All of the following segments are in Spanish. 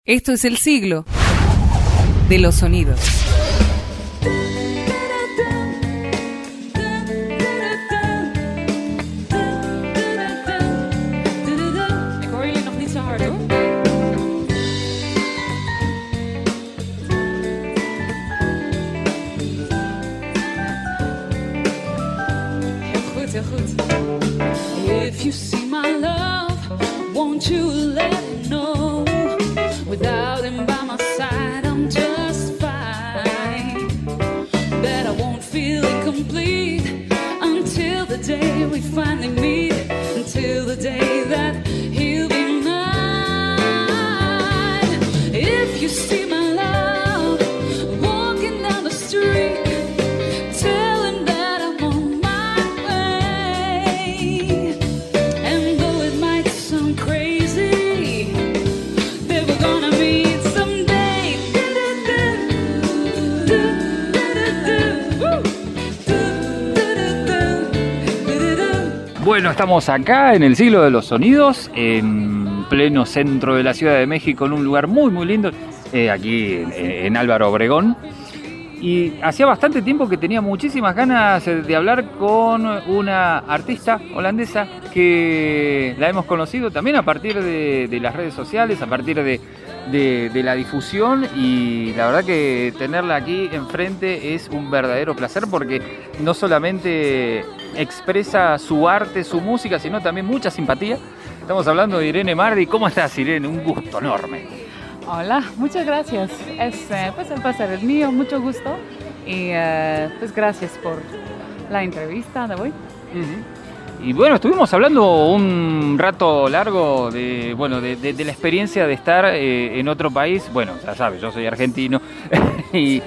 Esto es el siglo de los sonidos. Ik hoor jullie nog niet zo hard hoor. Heel goed, heel goed. If you see my love, won't you let it know? Without him by my side, I'm just fine. That I won't feel incomplete until the day we finally meet. Until the day that he'll be mine. If you see my love walking down the street, tell him that I'm on my way. And though it might sound crazy, that we're gonna meet someday. Bueno, estamos acá en el siglo de los sonidos, en pleno centro de la Ciudad de México, en un lugar muy lindo, aquí en Álvaro Obregón. Y hacía bastante tiempo que tenía muchísimas ganas de hablar con una artista holandesa que la hemos conocido también a partir de las redes sociales, a partir de la difusión, y la verdad que tenerla aquí enfrente es un verdadero placer porque no solamente expresa su arte, su música, sino también mucha simpatía. Estamos hablando de Irene Mardi. ¿Cómo estás, Irene? Un gusto enorme. Hola, muchas gracias. Pues el placer es mío, mucho gusto. Y pues gracias por la entrevista de hoy. Uh-huh. Y bueno, estuvimos hablando un rato largo de la experiencia de estar en otro país. Bueno, ya sabes, yo soy argentino y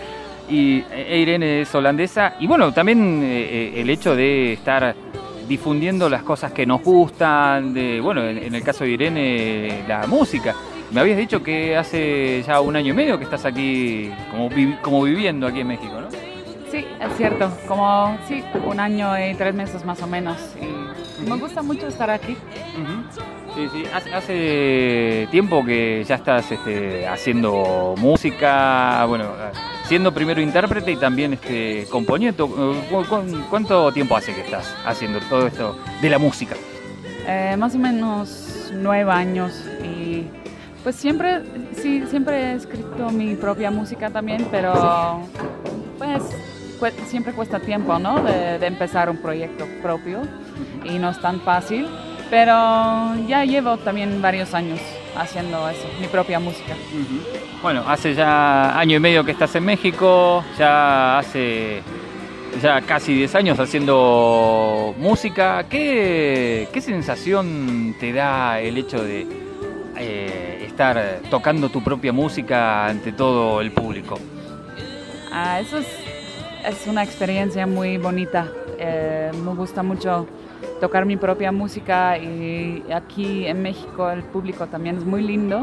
Irene es holandesa. Y bueno, también el hecho de estar difundiendo las cosas que nos gustan, en el caso de Irene, la música. Me habías dicho que hace ya 1 año y medio que estás aquí como viviendo aquí en México, ¿no? Sí, es cierto. Como 1 año y 3 meses más o menos. Y me gusta mucho estar aquí. Uh-huh. Sí. Hace tiempo que ya estás haciendo música, siendo primero intérprete y también componiendo. ¿Cuánto tiempo hace que estás haciendo todo esto de la música? Más o menos 9 años. Y pues siempre he escrito mi propia música también, pero pues siempre cuesta tiempo, ¿no? De empezar un proyecto propio y no es tan fácil, pero ya llevo también varios años haciendo eso, mi propia música. Uh-huh. Bueno, hace ya 1 año y medio que estás en México, ya hace casi 10 años haciendo música. ¿Qué sensación te da el hecho de estar tocando tu propia música ante todo el público? Eso es una experiencia muy bonita. Me gusta mucho tocar mi propia música y aquí en México el público también es muy lindo.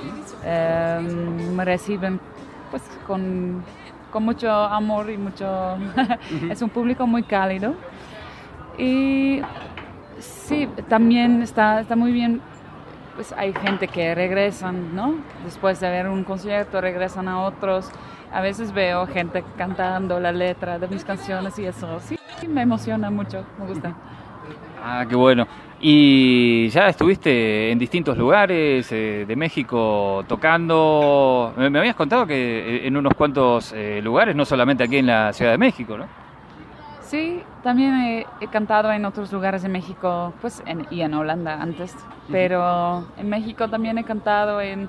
Me reciben pues con mucho amor y mucho... Es un público muy cálido. Y sí, también está muy bien. Pues hay gente que regresan, ¿no? Después de ver un concierto, regresan a otros. A veces veo gente cantando la letra de mis canciones y eso sí me emociona mucho, me gusta. Ah, qué bueno. ¿Y ya estuviste en distintos lugares de México tocando? Me habías contado que en unos cuantos lugares, no solamente aquí en la Ciudad de México, ¿no? Sí, también he cantado en otros lugares de México, pues y en Holanda antes, pero en México también he cantado en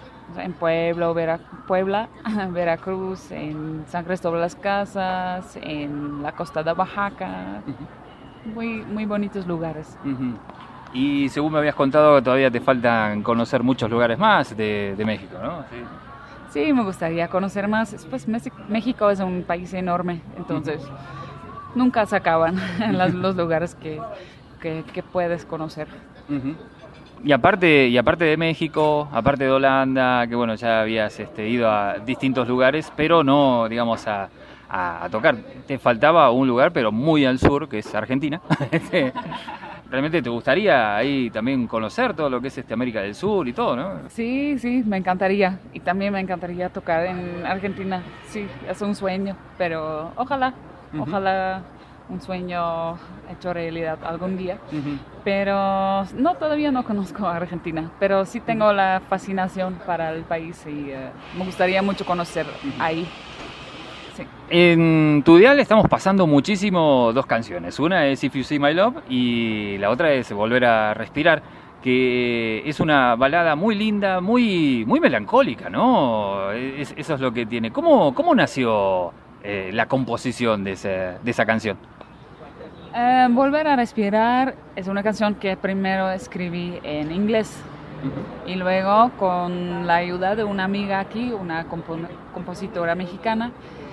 Puebla, Veracruz, en San Cristóbal de las Casas, en la costa de Oaxaca, muy bonitos lugares. Uh-huh. Y según me habías contado, todavía te faltan conocer muchos lugares más de México, ¿no? Sí, me gustaría conocer más. Pues México es un país enorme, entonces nunca se acaban los lugares que puedes conocer. Uh-huh. Y aparte de México, aparte de Holanda, que bueno, ya habías ido a distintos lugares, pero no, digamos, a tocar. Te faltaba un lugar, pero muy al sur, que es Argentina. realmente te gustaría ahí también conocer todo lo que es América del Sur y todo, ¿no? Sí, me encantaría. Y también me encantaría tocar en Argentina. Sí, es un sueño, pero ojalá un sueño hecho realidad algún día. Pero todavía no conozco a Argentina, pero sí tengo la fascinación para el país y me gustaría mucho conocer ahí. Sí. En tu dial estamos pasando muchísimo dos canciones. Una es If You See My Love y la otra es Volver a Respirar, que es una balada muy linda, muy melancólica, ¿no? Eso es lo que tiene. ¿Cómo nació la composición de esa canción? Volver a Respirar es una canción que primero escribí en inglés y luego con la ayuda de una amiga aquí, una compositora mexicana,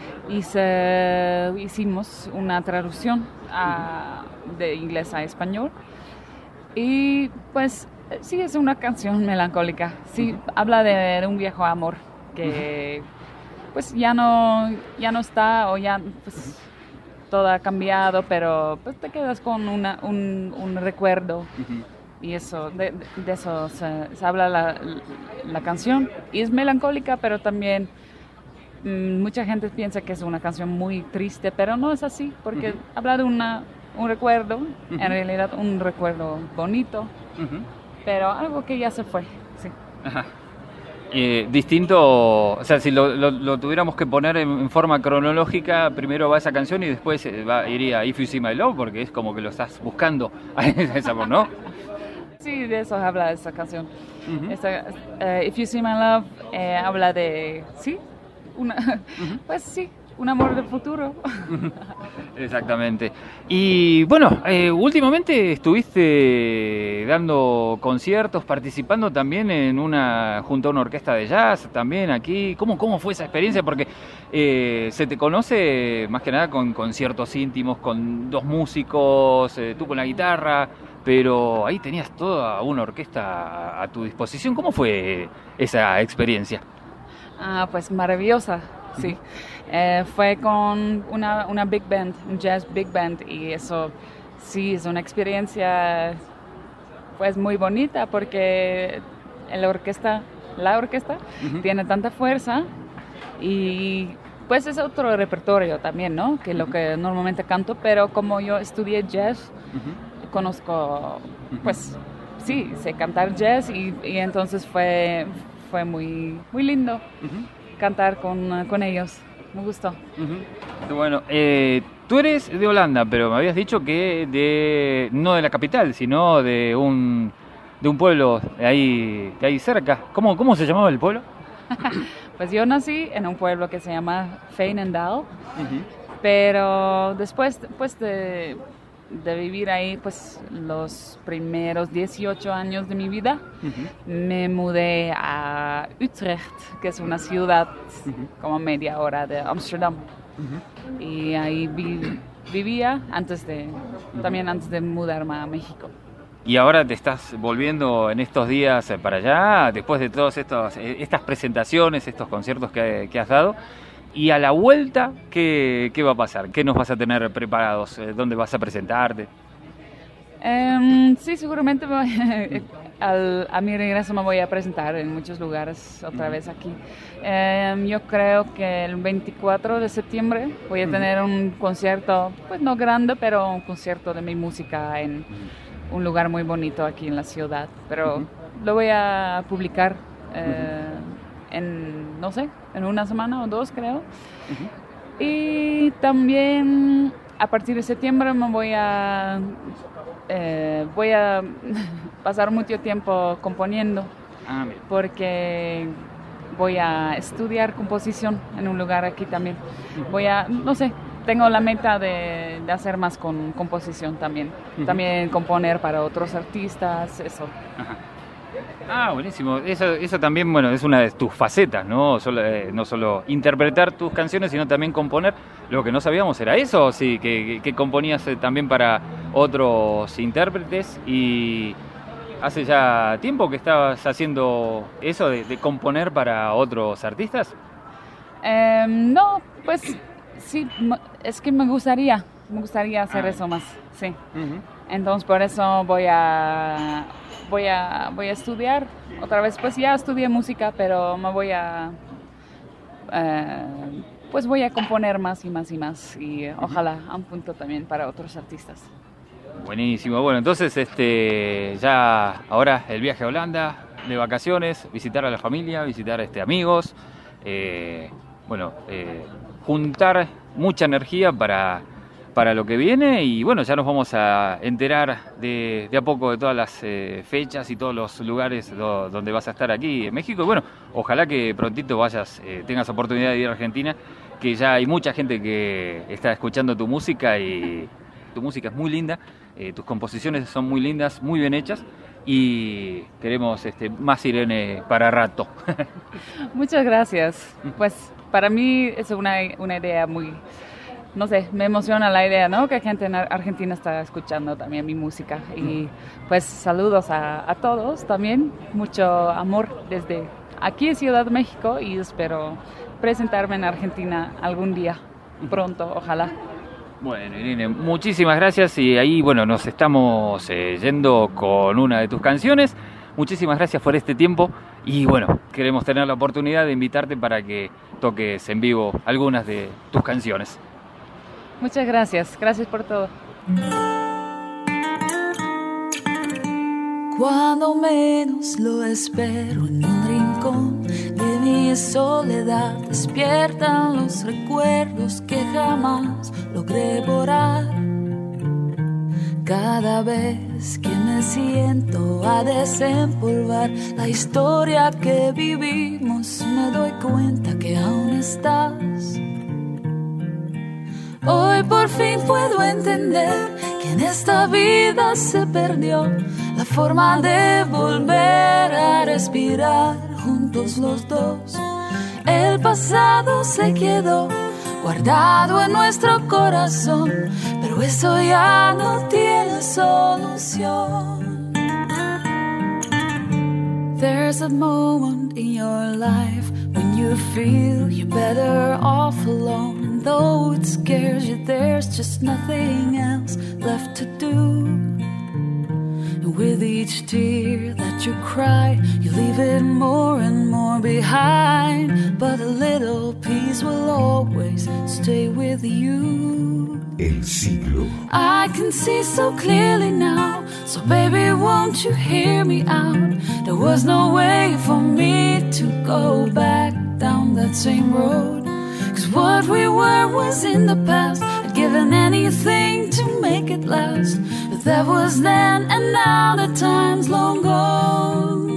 hicimos una traducción de inglés a español y pues sí es una canción melancólica, sí habla de un viejo amor que pues ya no está o ya pues todo ha cambiado, pero pues te quedas con un recuerdo y eso de eso se habla la canción y es melancólica, pero también mucha gente piensa que es una canción muy triste, pero no es así, porque habla de un recuerdo, en realidad un recuerdo bonito, pero algo que ya se fue, sí. Ajá. Distinto, o sea, si lo tuviéramos que poner en forma cronológica, primero va esa canción y después iría If You See My Love, porque es como que lo estás buscando a ese amor, ¿no? Sí, de eso habla esa canción. If You See My Love habla de, sí, pues sí, un amor del futuro. Exactamente. Y bueno, últimamente estuviste dando conciertos, participando también junto a una orquesta de jazz, también aquí. ¿Cómo fue esa experiencia? Porque se te conoce más que nada con conciertos íntimos, con dos músicos, tú con la guitarra, pero ahí tenías toda una orquesta a tu disposición. ¿Cómo fue esa experiencia? Pues maravillosa, sí. Fue con una big band, un jazz big band, y eso sí es una experiencia pues muy bonita porque la orquesta tiene tanta fuerza y pues es otro repertorio también, ¿no? Que lo que normalmente canto, pero como yo estudié jazz, conozco, pues sí, sé cantar jazz y entonces fue muy lindo cantar con ellos. Me gustó. Bueno, tú eres de Holanda, pero me habías dicho que no de la capital, sino de un pueblo de ahí cerca. ¿Cómo se llamaba el pueblo? Pues yo nací en un pueblo que se llama Veenendaal, pero después pues de vivir ahí pues los primeros 18 años de mi vida, me mudé a Utrecht, que es una ciudad como media hora de Amsterdam. Y ahí vivía antes de mudarme a México. Y ahora te estás volviendo en estos días para allá, después de todas estas presentaciones, estos conciertos que has dado. Y a la vuelta, ¿qué va a pasar? ¿Qué nos vas a tener preparados? ¿Dónde vas a presentarte? Sí, seguramente a mi regreso me voy a presentar en muchos lugares otra vez aquí. Yo creo que el 24 de septiembre voy a tener un concierto, pues no grande, pero un concierto de mi música en un lugar muy bonito aquí en la ciudad. Pero lo voy a publicar no sé, en una semana o dos, creo. Y también a partir de septiembre me voy a pasar mucho tiempo componiendo, porque voy a estudiar composición en un lugar aquí también. No sé, tengo la meta de hacer más con composición también. También componer para otros artistas, eso. Buenísimo. Eso también, bueno, es una de tus facetas, ¿no? No solo interpretar tus canciones, sino también componer. Lo que no sabíamos era eso, sí, que componías también para otros intérpretes. Y hace ya tiempo que estabas haciendo eso de componer para otros artistas. No, pues sí, es que me gustaría hacer eso más, sí. Entonces por eso voy a estudiar otra vez. Pues ya estudié música, pero me voy a componer más y más y más, y ojalá a un punto también para otros artistas. Buenísimo. Bueno, entonces ya ahora el viaje a Holanda, de vacaciones, visitar a la familia, visitar amigos, juntar mucha energía para lo que viene, y bueno, ya nos vamos a enterar de a poco de todas las fechas y todos los lugares donde vas a estar aquí en México. Y bueno, ojalá que prontito tengas oportunidad de ir a Argentina, que ya hay mucha gente que está escuchando tu música, y tu música es muy linda, tus composiciones son muy lindas, muy bien hechas, y queremos más Irene para rato. Muchas gracias. Pues para mí es una idea muy... No sé, me emociona la idea, ¿no? Que gente en Argentina está escuchando también mi música. Y pues saludos a todos también. Mucho amor desde aquí en Ciudad de México, y espero presentarme en Argentina algún día, pronto, ojalá. Bueno, Irene, muchísimas gracias, y ahí, bueno, nos estamos yendo con una de tus canciones. Muchísimas gracias por este tiempo, y bueno, queremos tener la oportunidad de invitarte para que toques en vivo algunas de tus canciones. Muchas gracias por todo. Cuando menos lo espero, en un rincón de mi soledad despiertan los recuerdos que jamás logré borrar. Cada vez que me siento a desempolvar la historia que vivimos, me doy cuenta que aún estás. Hoy por fin puedo entender que en esta vida se perdió la forma de volver a respirar juntos los dos. El pasado se quedó guardado en nuestro corazón, pero eso ya no tiene solución. There's a moment in your life when you feel you're better off alone. Though it scares you, there's just nothing else left to do. And with each tear that you cry, you leave it more and more behind. But a little peace will always stay with you. El siglo. I can see so clearly now, so baby, won't you hear me out? There was no way for me to go back down that same road. 'Cause what we were was in the past. I'd given anything to make it last. But that was then, and now the time's long gone.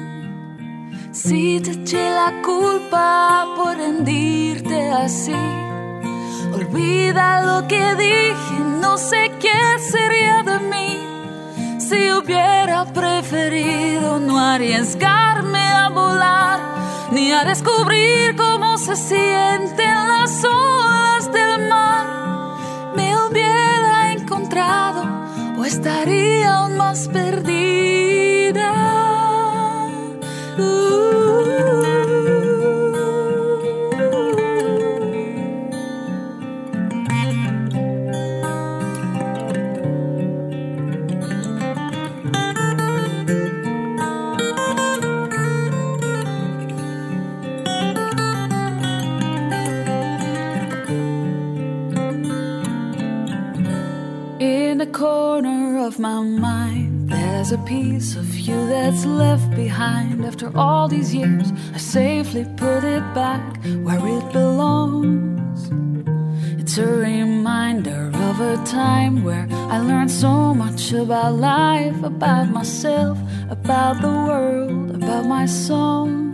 Si te eché la culpa por rendirte así, olvida lo que dije, no sé qué sería de mí. Si hubiera preferido no arriesgarme a volar, ni a descubrir cómo se sienten las olas del mar. Me hubiera encontrado o estaría aún más perdida. In the corner of my mind, there's a piece of you that's left behind. After all these years, I safely put it back where it belongs. It's a reminder of a time where I learned so much about life, about myself, about the world, about my songs.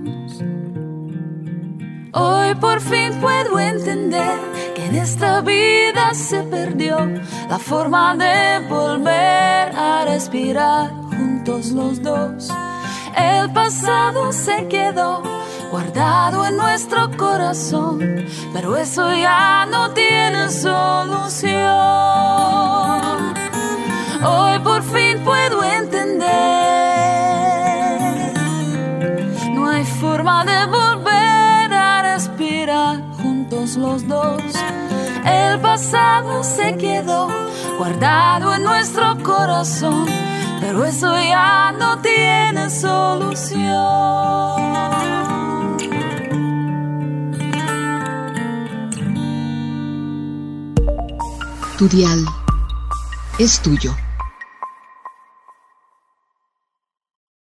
Hoy por fin puedo entender que en esta vida se perdió la forma de volver a respirar juntos los dos. El pasado se quedó guardado en nuestro corazón, pero eso ya no tiene solución. Hoy por fin puedo entender, no hay forma de volver a respirar juntos los dos. El pasado se quedó guardado en nuestro corazón, pero eso ya no tiene solución. Tu dial es tuyo.